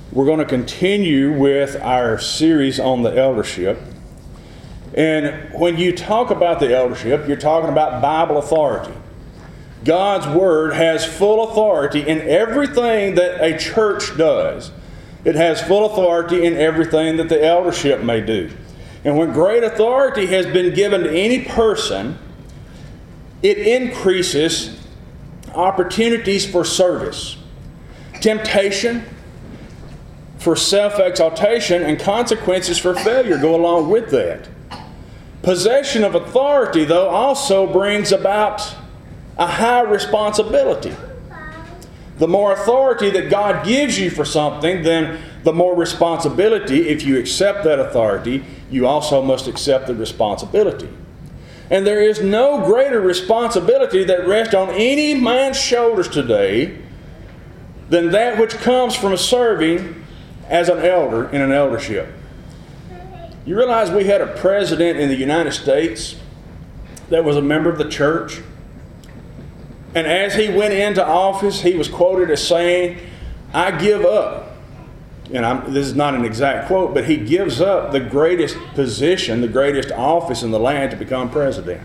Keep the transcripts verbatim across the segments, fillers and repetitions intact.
We're going to continue with our series on the eldership. And when you talk about the eldership, you're talking about Bible authority. God's Word has full authority in everything that a church does. It has full authority in everything that the eldership may do. And when great authority has been given to any person, it increases opportunities for service, temptation for self-exaltation, and consequences for failure go along with that. Possession of authority, though, also brings about a high responsibility. The more authority that God gives you for something, then the more responsibility. If you accept that authority, you also must accept the responsibility. And there is no greater responsibility that rests on any man's shoulders today than that which comes from serving as an elder in an eldership. You realize we had a president in the United States that was a member of the church? And as he went into office, he was quoted as saying, "I give up." And I'm, this is not an exact quote, but he gives up the greatest position, the greatest office in the land to become president.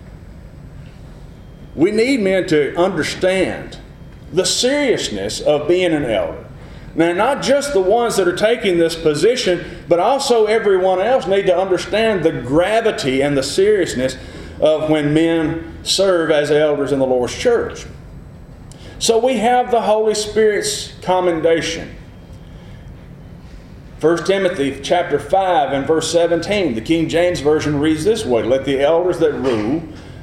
We need men to understand the seriousness of being an elder. Now, not just the ones that are taking this position, but also everyone else need to understand the gravity and the seriousness of when men serve as elders in the Lord's church. So we have the Holy Spirit's commendation. First Timothy chapter five and verse seventeen, the King James Version reads this way: "Let the elders that rule,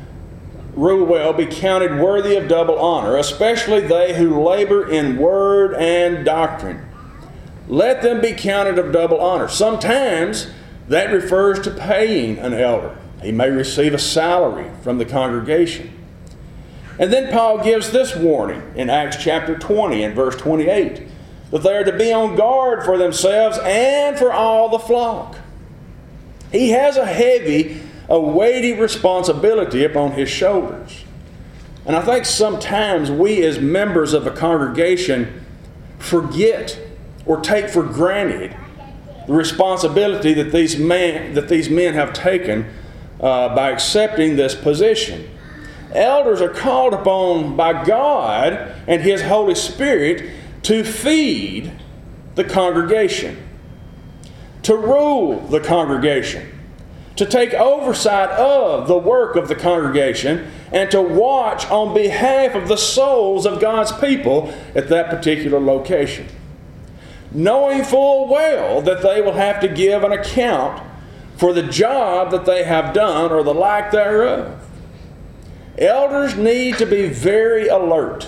rule well, be counted worthy of double honor, especially they who labor in word and doctrine. Let them be counted of double honor." Sometimes that refers to paying an elder. He may receive a salary from the congregation. And then Paul gives this warning in Acts chapter twenty and verse twenty-eight, that they are to be on guard for themselves and for all the flock. He has a heavy, a weighty responsibility upon his shoulders. And I think sometimes we as members of a congregation forget or take for granted the responsibility that these men, that these men have taken uh, by accepting this position. Elders are called upon by God and His Holy Spirit to feed the congregation, to rule the congregation, to take oversight of the work of the congregation, and to watch on behalf of the souls of God's people at that particular location, knowing full well that they will have to give an account for the job that they have done or the lack thereof. Elders need to be very alert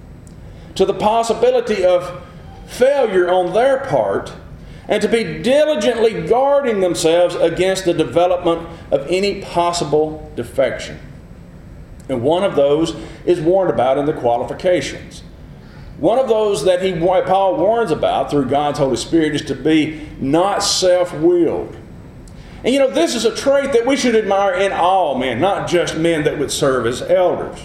to the possibility of failure on their part, and to be diligently guarding themselves against the development of any possible defection. And one of those is warned about in the qualifications. One of those that he, Paul warns about through God's Holy Spirit is to be not self-willed. And you know, this is a trait that we should admire in all men, not just men that would serve as elders.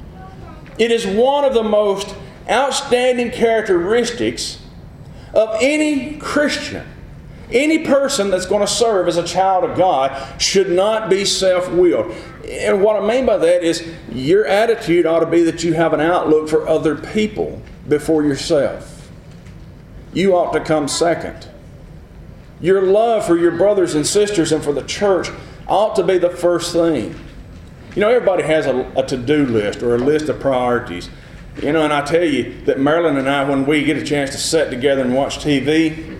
It is one of the most outstanding characteristics of any Christian. Any person that's going to serve as a child of God should not be self-willed. And what I mean by that is your attitude ought to be that you have an outlook for other people before yourself. You ought to come second. Your love for your brothers and sisters and for the church ought to be the first thing. You know, everybody has a, a to-do list or a list of priorities. You know, and I tell you that Marilyn and I, when we get a chance to sit together and watch T V,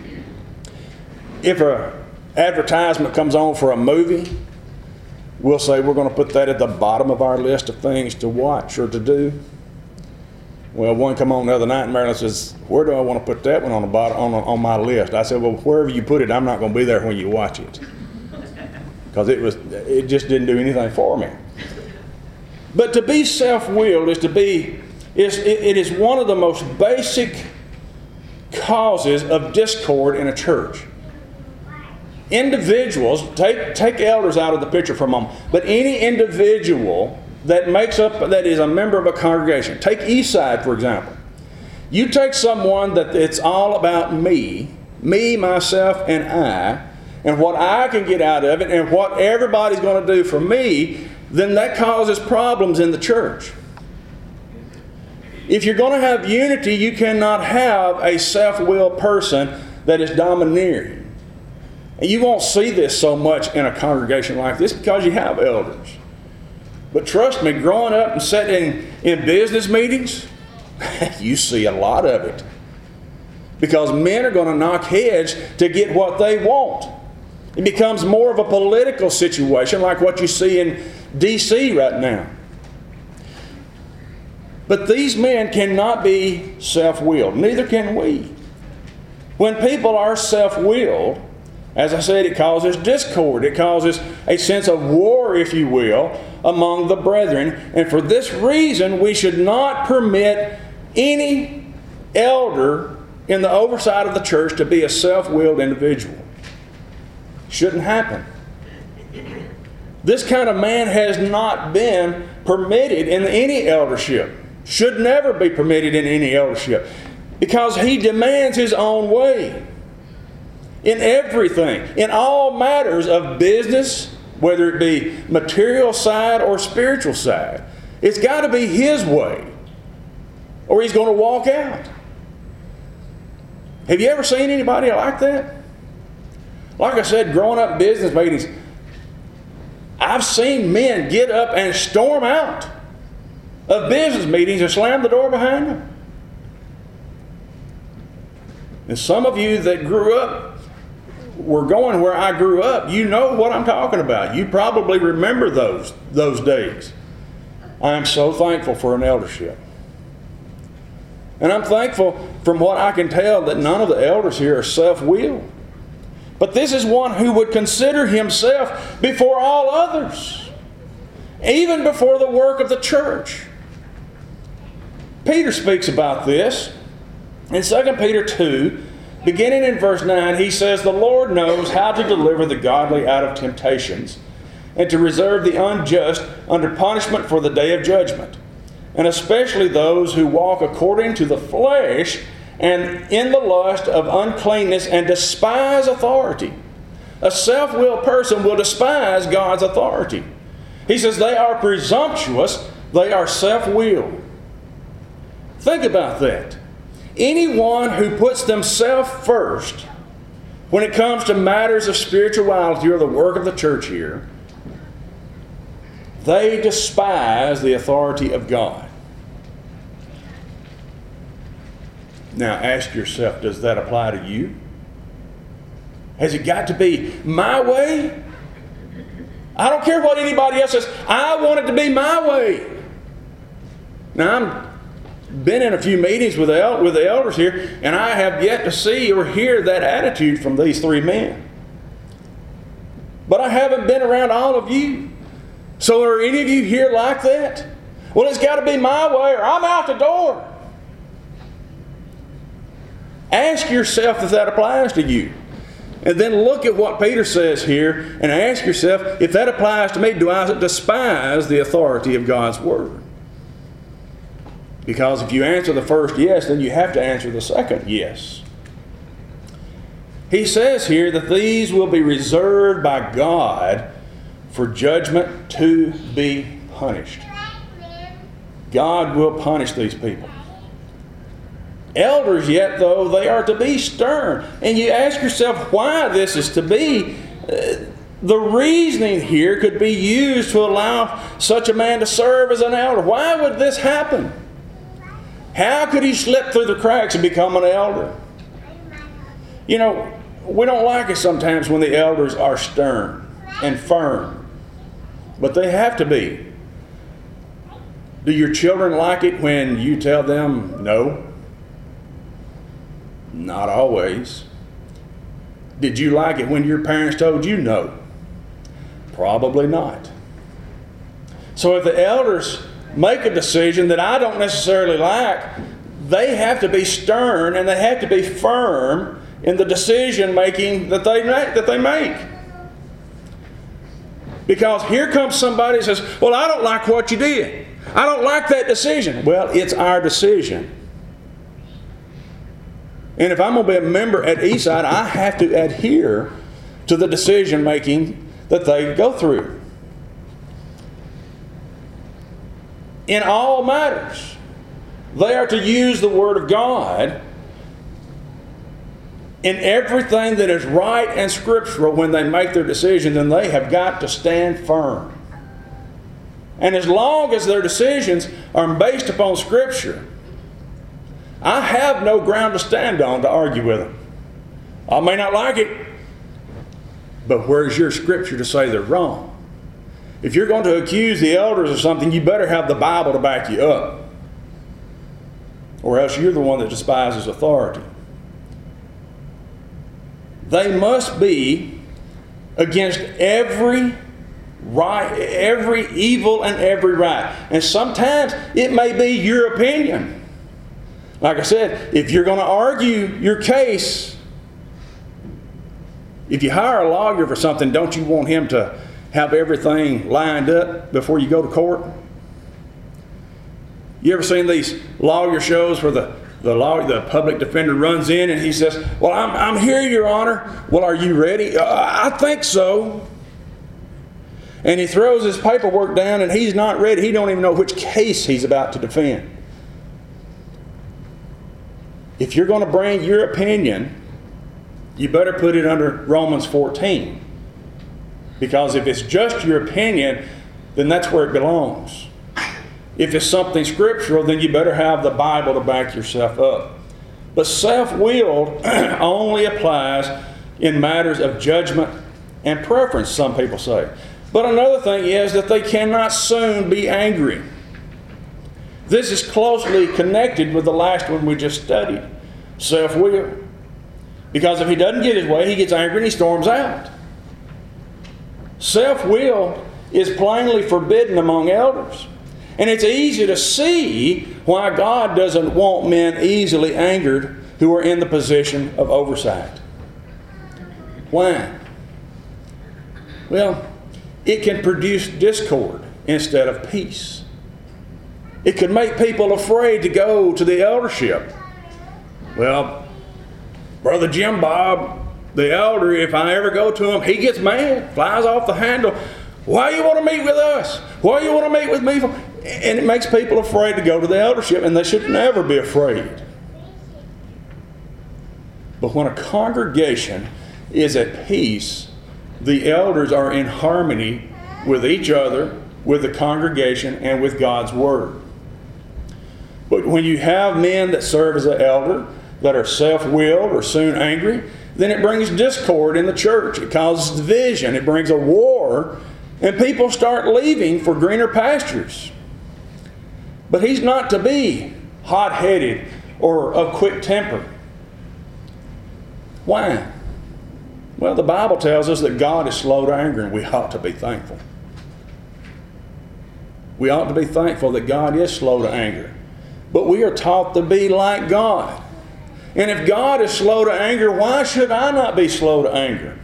if an advertisement comes on for a movie, we'll say we're going to put that at the bottom of our list of things to watch or to do. Well, one come on the other night, and Marilyn says, "Where do I want to put that one on the bottom on, on my list?" I said, "Well, wherever you put it, I'm not going to be there when you watch it, because it was it just didn't do anything for me." But to be self-willed is to be is it, it is one of the most basic causes of discord in a church. Individuals, take take elders out of the picture for a moment, but any individual that makes up, that is a member of a congregation. Take Eastside, for example. You take someone that it's all about me, me, myself, and I, and what I can get out of it, and what everybody's going to do for me, then that causes problems in the church. If you're going to have unity, you cannot have a self-willed person that is domineering. And you won't see this so much in a congregation like this because you have elders. But trust me, growing up and sitting in business meetings, you see a lot of it. Because men are going to knock heads to get what they want. It becomes more of a political situation like what you see in D C right now. But these men cannot be self-willed. Neither can we. When people are self-willed, as I said, it causes discord. It causes a sense of war, if you will, among the brethren. And for this reason, we should not permit any elder in the oversight of the church to be a self-willed individual. Shouldn't happen. This kind of man has not been permitted in any eldership. Should never be permitted in any eldership. Because he demands his own way. In everything. In all matters of business, whether it be material side or spiritual side. It's got to be his way. Or he's going to walk out. Have you ever seen anybody like that? Like I said, growing up in business meetings, I've seen men get up and storm out of business meetings and slam the door behind them. And some of you that grew up, were going where I grew up, you know what I'm talking about. You probably remember those, those days. I am so thankful for an eldership. And I'm thankful from what I can tell that none of the elders here are self-willed. But this is one who would consider himself before all others. Even before the work of the church. Peter speaks about this. In Second Peter two, beginning in verse nine, he says, "The Lord knows how to deliver the godly out of temptations, and to reserve the unjust under punishment for the day of judgment, and especially those who walk according to the flesh and in the lust of uncleanness and despise authority." A self-willed person will despise God's authority. He says they are presumptuous, they are self-willed. Think about that. Anyone who puts themselves first when it comes to matters of spirituality or the work of the church here, they despise the authority of God. Now ask yourself, does that apply to you? Has it got to be my way? I don't care what anybody else says. I want it to be my way. Now, I'm been in a few meetings with the, el- with the elders here, and I have yet to see or hear that attitude from these three men. But I haven't been around all of you. So are any of you here like that? Well, it's got to be my way or I'm out the door. Ask yourself if that applies to you. And then look at what Peter says here and ask yourself, if that applies to me, do I despise the authority of God's Word? Because if you answer the first yes, then you have to answer the second yes. He says here that these will be reserved by God for judgment to be punished. God will punish these people. Elders yet, though, they are to be stern. And you ask yourself why this is to be. Uh, the reasoning here could be used to allow such a man to serve as an elder. Why would this happen? How could he slip through the cracks and become an elder? You know, we don't like it sometimes when the elders are stern and firm. But they have to be. Do your children like it when you tell them no? Not always. Did you like it when your parents told you no? Probably not. So if the elders make a decision that I don't necessarily like, they have to be stern and they have to be firm in the decision making that they make, that they make. Because here comes somebody and says, well, I don't like what you did. I don't like that decision. Well, it's our decision. And if I'm going to be a member at Eastside, I have to adhere to the decision making that they go through. In all matters, they are to use the Word of God in everything that is right and scriptural when they make their decisions, and they have got to stand firm. And as long as their decisions are based upon Scripture, I have no ground to stand on to argue with them. I may not like it, but where's your Scripture to say they're wrong? If you're going to accuse the elders of something, you better have the Bible to back you up, or else you're the one that despises authority. They must be against every right, every evil and every right. And sometimes it may be your opinion. Like I said, if you're going to argue your case, if you hire a lawyer for something, don't you want him to have everything lined up before you go to court? You ever seen these lawyer shows where the The, law, the public defender runs in and he says, well, I'm, I'm here, Your Honor. Well, are you ready? Uh, I think so. And he throws his paperwork down and he's not ready. He don't even know which case he's about to defend. If you're going to bring your opinion, you better put it under Romans fourteen. Because if it's just your opinion, then that's where it belongs. If it's something scriptural, then you better have the Bible to back yourself up. But self-willed only applies in matters of judgment and preference, some people say. But another thing is that they cannot soon be angry. This is closely connected with the last one we just studied, self-will. Because if he doesn't get his way, he gets angry and he storms out. Self-will is plainly forbidden among elders. And it's easy to see why God doesn't want men easily angered who are in the position of oversight. Why? Well, it can produce discord instead of peace. It could make people afraid to go to the eldership. Well, Brother Jim Bob, the elder, if I ever go to him, he gets mad, flies off the handle. Why do you want to meet with us? Why do you want to meet with me for? And it makes people afraid to go to the eldership, and they should never be afraid. But when a congregation is at peace, the elders are in harmony with each other, with the congregation, and with God's Word. But when you have men that serve as an elder that are self-willed or soon angry, then it brings discord in the church. It causes division. It brings a war, and people start leaving for greener pastures. But he's not to be hot-headed or of quick temper. Why? Well, the Bible tells us that God is slow to anger, and we ought to be thankful. We ought to be thankful that God is slow to anger. But we are taught to be like God. And if God is slow to anger, why should I not be slow to anger?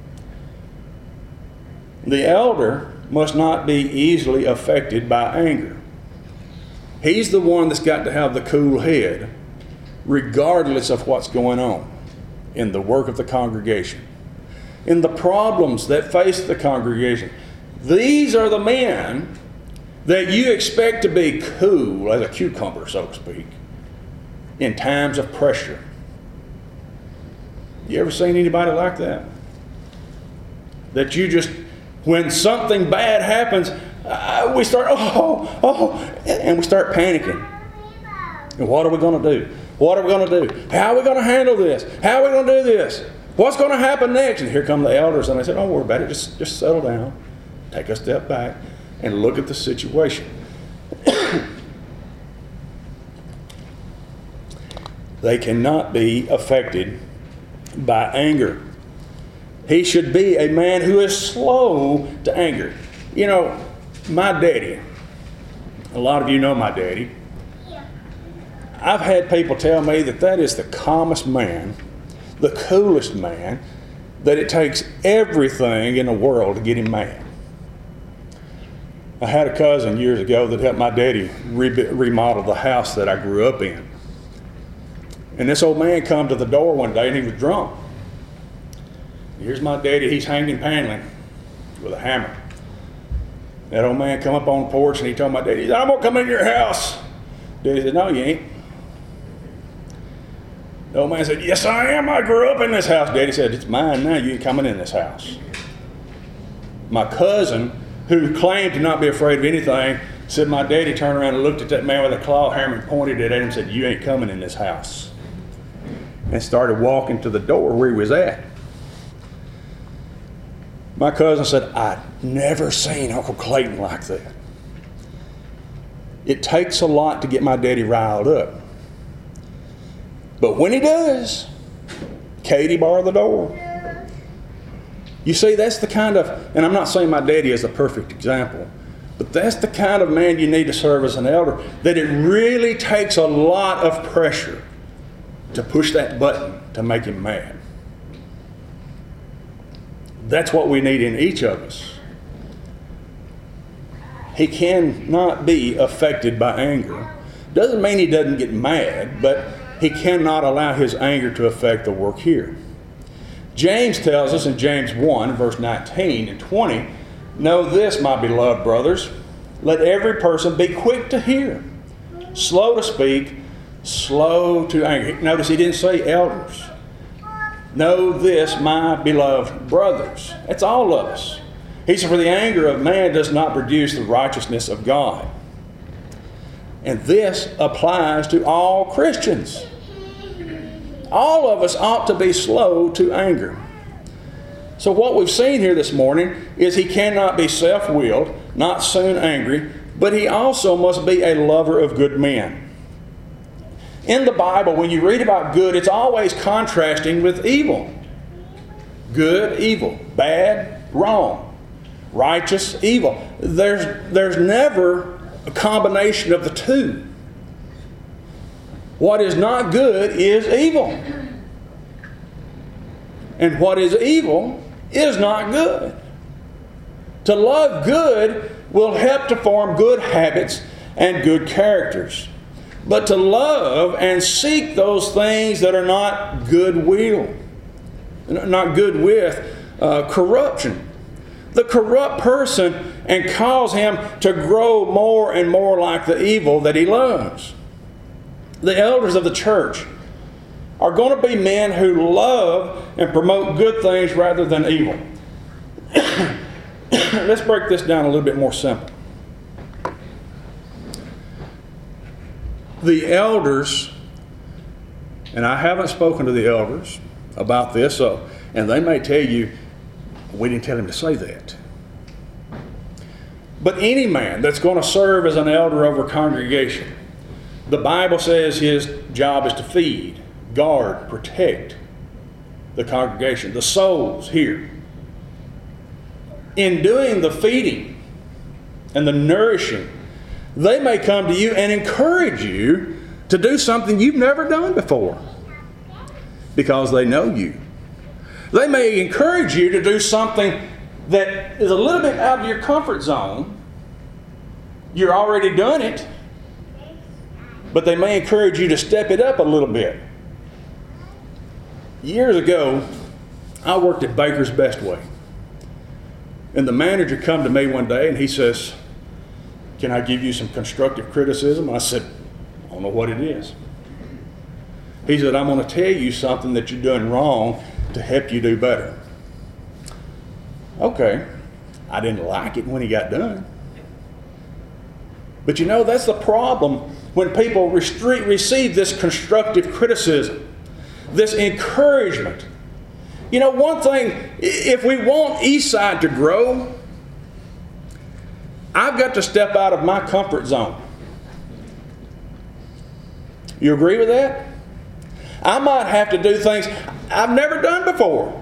The elder must not be easily affected by anger. He's the one that's got to have the cool head, regardless of what's going on in the work of the congregation, in the problems that face the congregation. These are the men that you expect to be cool as a cucumber, so to speak, in times of pressure. You ever seen anybody like that? That you just, when something bad happens, uh, we start, oh, oh, and we start panicking. And what are we going to do? What are we going to do? How are we going to handle this? How are we going to do this? What's going to happen next? And here come the elders, and they say, don't worry about it. Just, just settle down. Take a step back and look at the situation. They cannot be affected by anger. He should be a man who is slow to anger. You know, my daddy, a lot of you know my daddy. I've had people tell me that that is the calmest man, the coolest man, that it takes everything in the world to get him mad. I had a cousin years ago that helped my daddy re- remodel the house that I grew up in. And this old man come to the door one day, and he was drunk. Here's my daddy, he's hanging paneling with a hammer. That old man come up on the porch, and he told my daddy, he said, I'm going to come in your house. Daddy said, no, you ain't. The old man said, yes, I am. I grew up in this house. Daddy said, it's mine now. You ain't coming in this house. My cousin, who claimed to not be afraid of anything, said my daddy turned around and looked at that man with a claw hammer and pointed it at him and said, you ain't coming in this house. And started walking to the door where he was at. My cousin said, I'd never seen Uncle Clayton like that. It takes a lot to get my daddy riled up. But when he does, Katie barred the door. You see, that's the kind of, and I'm not saying my daddy is a perfect example, but that's the kind of man you need to serve as an elder, that it really takes a lot of pressure to push that button to make him mad. That's what we need in each of us. He cannot be affected by anger. Doesn't mean he doesn't get mad, but he cannot allow his anger to affect the work here. James tells us in James one, verse nineteen and twenty, know this, my beloved brothers, let every person be quick to hear, slow to speak, slow to anger. Notice he didn't say elders. Know this, my beloved brothers. That's all of us. He said, for the anger of man does not produce the righteousness of God. And this applies to all Christians. All of us ought to be slow to anger. So what we've seen here this morning is he cannot be self-willed, not soon angry, but he also must be a lover of good men. In the Bible, when you read about good, it's always contrasting with evil. Good, evil. Bad, wrong. Righteous, evil. There's, there's never a combination of the two. What is not good is evil. And what is evil is not good. To love good will help to form good habits and good characters. But to love and seek those things that are not goodwill, not good with uh, corruption. The corrupt person and cause him to grow more and more like the evil that he loves. The elders of the church are going to be men who love and promote good things rather than evil. Let's break this down a little bit more simple. The elders, and I haven't spoken to the elders about this, so, and they may tell you, we didn't tell him to say that. But any man that's going to serve as an elder over a congregation, the Bible says his job is to feed, guard, protect the congregation, the souls here. In doing the feeding and the nourishing, they may come to you and encourage you to do something you've never done before because they know you. They may encourage you to do something that is a little bit out of your comfort zone. You're already done it, but they may encourage you to step it up a little bit. Years ago, I worked at Baker's Best Way. And the manager come to me one day and he says, can I give you some constructive criticism? I said, I don't know what it is. He said, I'm going to tell you something that you're doing wrong to help you do better. Okay. I didn't like it when he got done. But you know, that's the problem when people restre- receive this constructive criticism, this encouragement. You know, one thing, if we want Eastside to grow, I've got to step out of my comfort zone. You agree with that? I might have to do things I've never done before.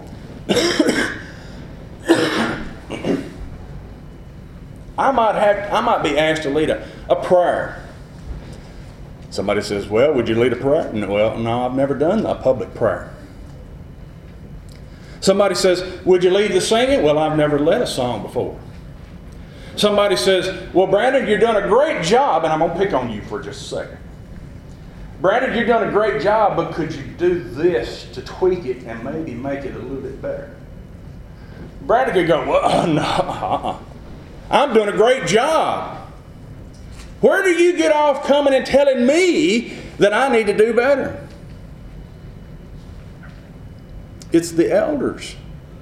I might have, I might be asked to lead a, a prayer. Somebody says, well, would you lead a prayer? No, well, no, I've never done a public prayer. Somebody says, would you lead the singing? Well, I've never led a song before. Somebody says, well, Brandon, you've done a great job, and I'm going to pick on you for just a second. Brandon, you've done a great job, but could you do this to tweak it and maybe make it a little bit better? Brandon could go, well, no, uh-uh. I'm doing a great job. Where do you get off coming and telling me that I need to do better? It's the elders.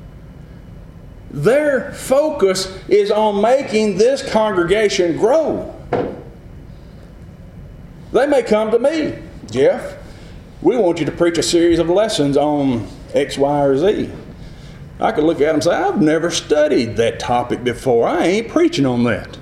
Their focus is on making this congregation grow. They may come to me, Jeff, we want you to preach a series of lessons on X, Y, or Z. I could look at them and say, I've never studied that topic before. I ain't preaching on that.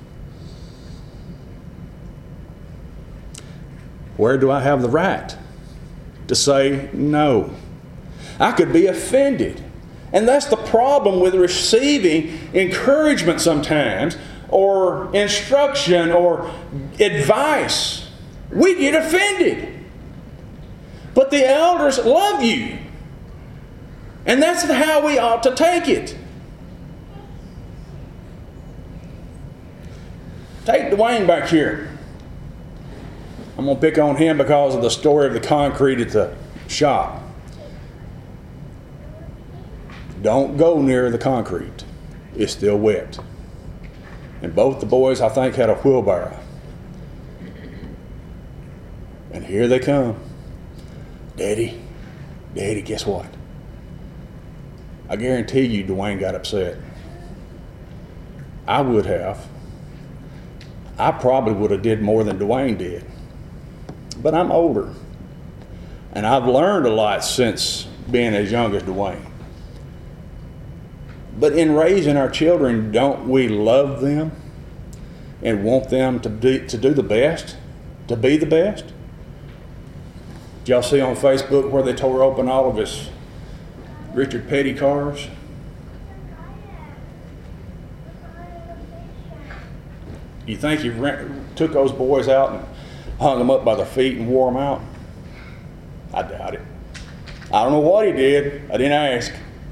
Where do I have the right to say no? I could be offended. And that's the problem with receiving encouragement sometimes, or instruction, or advice. We get offended. But the elders love you. And that's how we ought to take it. Take Dwayne back here. I'm going to pick on him because of the story of the concrete at the shop. Don't go near the concrete. It's still wet. And both the boys, I think, had a wheelbarrow. And here they come. Daddy, Daddy, guess what? I guarantee you Dwayne got upset. I would have. I probably would have did more than Dwayne did. But I'm older. And I've learned a lot since being as young as Dwayne. But in raising our children, don't we love them and want them to do, to do the best, to be the best? Did y'all see on Facebook where they tore open all of his Richard Petty cars? You think he ran, took those boys out and hung them up by their feet and wore them out? I doubt it. I don't know what he did. I didn't ask.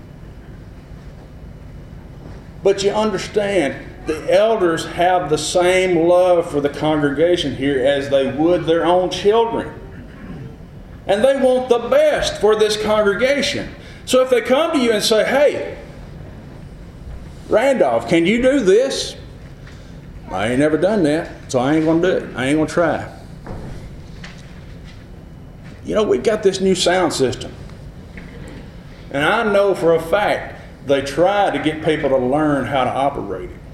But you understand, the elders have the same love for the congregation here as they would their own children. And they want the best for this congregation. So if they come to you and say, hey, Randolph, can you do this? I ain't never done that, so I ain't going to do it. I ain't going to try. You know, we've got this new sound system. And I know for a fact they try to get people to learn how to operate it.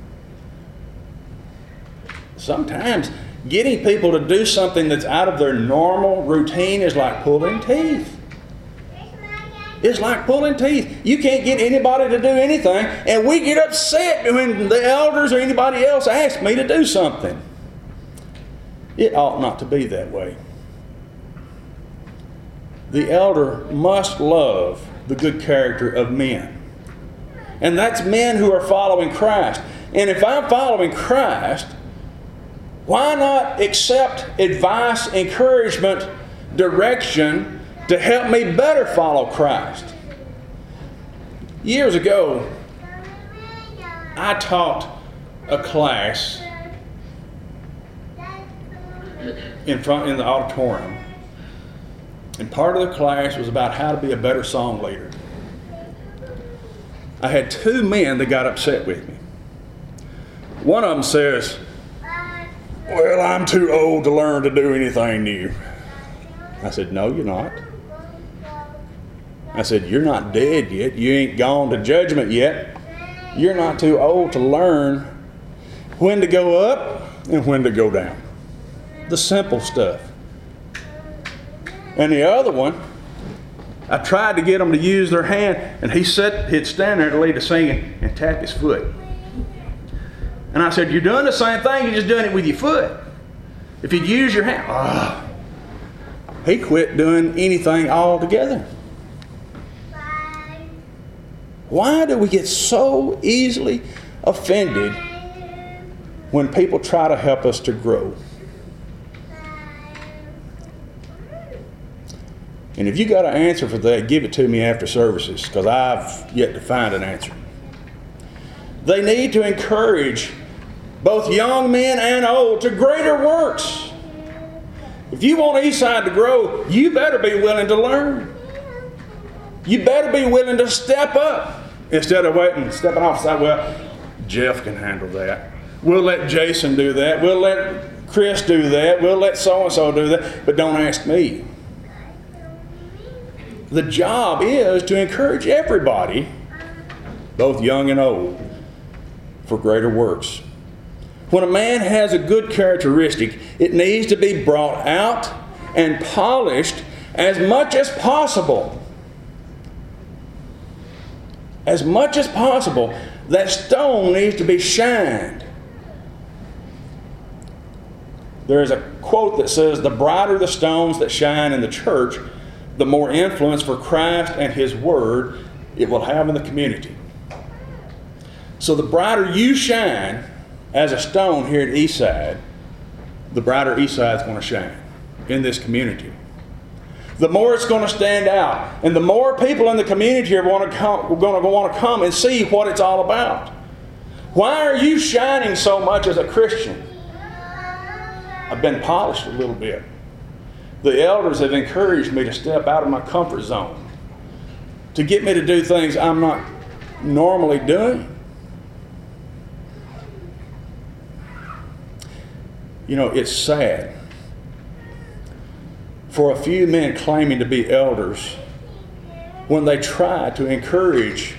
Sometimes getting people to do something that's out of their normal routine is like pulling teeth. It's like pulling teeth. You can't get anybody to do anything, and we get upset when the elders or anybody else asks me to do something. It ought not to be that way. The elder must love the good character of men. And that's men who are following Christ. And if I'm following Christ, why not accept advice, encouragement, direction to help me better follow Christ? Years ago, I taught a class in front in the auditorium. And part of the class was about how to be a better song leader. I had two men that got upset with me. One of them says, well, I'm too old to learn to do anything new. I said, no, you're not. I said, you're not dead yet. You ain't gone to judgment yet. You're not too old to learn when to go up and when to go down. The simple stuff. And the other one, I tried to get them to use their hand, and he sat, he'd stand there to lead the singing and tap his foot. And I said, you're doing the same thing, you're just doing it with your foot. If you'd use your hand, oh. He quit doing anything altogether. Why do we get so easily offended when people try to help us to grow? And if you got an answer for that, give it to me after services, because I've yet to find an answer. They need to encourage both young men and old to greater works. If you want Eastside to grow, you better be willing to learn. You better be willing to step up instead of waiting, stepping off the side. Well, Jeff can handle that. We'll let Jason do that. We'll let Chris do that. We'll let so-and-so do that. But don't ask me. The job is to encourage everybody, both young and old, for greater works. When a man has a good characteristic, it needs to be brought out and polished as much as possible. As much as possible, that stone needs to be shined. There is a quote that says, "The brighter the stones that shine in the church, the more influence for Christ and His Word it will have in the community." So the brighter you shine as a stone here at Eastside, the brighter Eastside is going to shine in this community. The more it's going to stand out, and the more people in the community are going to come, going to want to come and see what it's all about. Why are you shining so much as a Christian? I've been polished a little bit. The elders have encouraged me to step out of my comfort zone, to get me to do things I'm not normally doing. You know, it's sad for a few men claiming to be elders when they try to encourage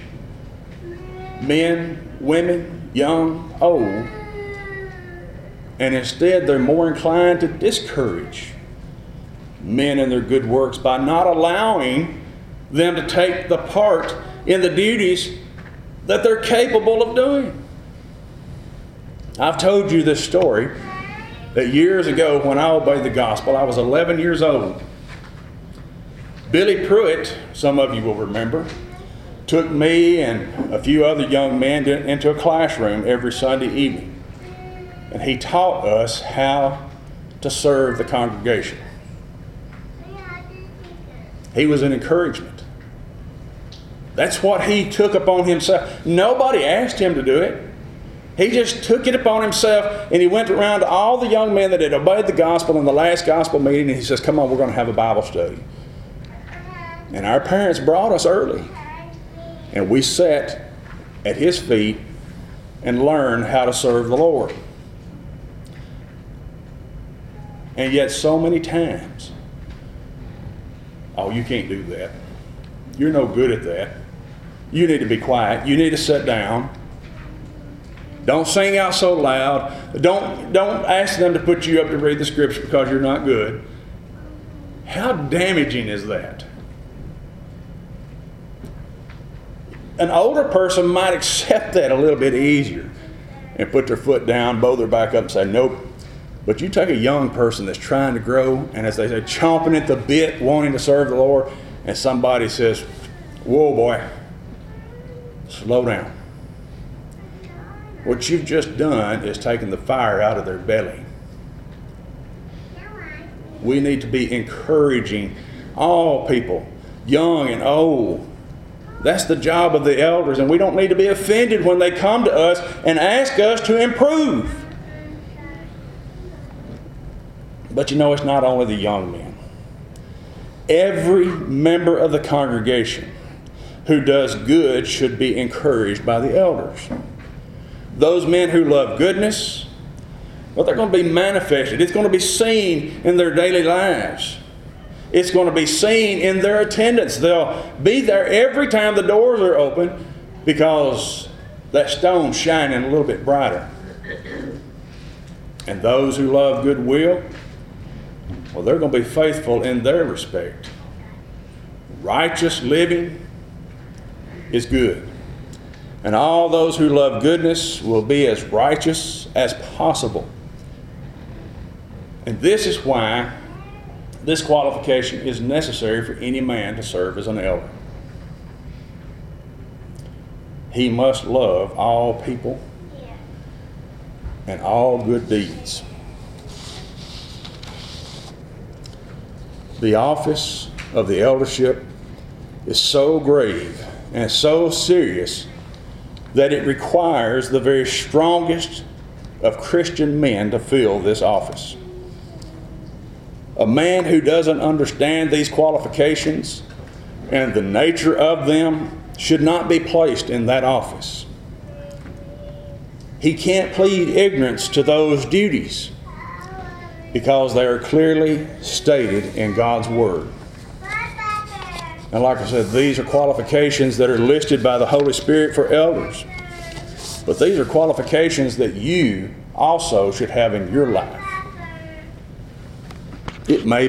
men, women, young, old, and instead they're more inclined to discourage men in their good works by not allowing them to take the part in the duties that they're capable of doing. I've told you this story that years ago when I obeyed the gospel, I was eleven years old. Billy Pruitt, some of you will remember, took me and a few other young men into a classroom every Sunday evening. And he taught us how to serve the congregation. He was an encouragement. That's what he took upon himself. Nobody asked him to do it. He just took it upon himself, and he went around to all the young men that had obeyed the gospel in the last gospel meeting, and he says, "Come on, we're going to have a Bible study." And our parents brought us early, and we sat at his feet and learned how to serve the Lord. And yet so many times, "Oh, you can't do that. You're no good at that. You need to be quiet. You need to sit down. Don't sing out so loud. Don't, don't ask them to put you up to read the scripture because you're not good." How damaging is that? An older person might accept that a little bit easier and put their foot down, bow their back up and say, "Nope." But you take a young person that's trying to grow, and as they say, chomping at the bit, wanting to serve the Lord, and somebody says, "Whoa, boy, slow down." What you've just done is taken the fire out of their belly. We need to be encouraging all people, young and old. That's the job of the elders, and we don't need to be offended when they come to us and ask us to improve. But you know, it's not only the young men. Every member of the congregation who does good should be encouraged by the elders. Those men who love goodness, well, they're going to be manifested. It's going to be seen in their daily lives. It's going to be seen in their attendance. They'll be there every time the doors are open because that stone's shining a little bit brighter. And those who love goodwill, well, they're going to be faithful in their respect. Righteous living is good. And all those who love goodness will be as righteous as possible. And this is why this qualification is necessary for any man to serve as an elder. He must love all people and all good deeds. The office of the eldership is so grave and so serious that it requires the very strongest of Christian men to fill this office. A man who doesn't understand these qualifications and the nature of them should not be placed in that office. He can't plead ignorance to those duties because they are clearly stated in God's Word. And like I said, these are qualifications that are listed by the Holy Spirit for elders. But these are qualifications that you also should have in your life. It may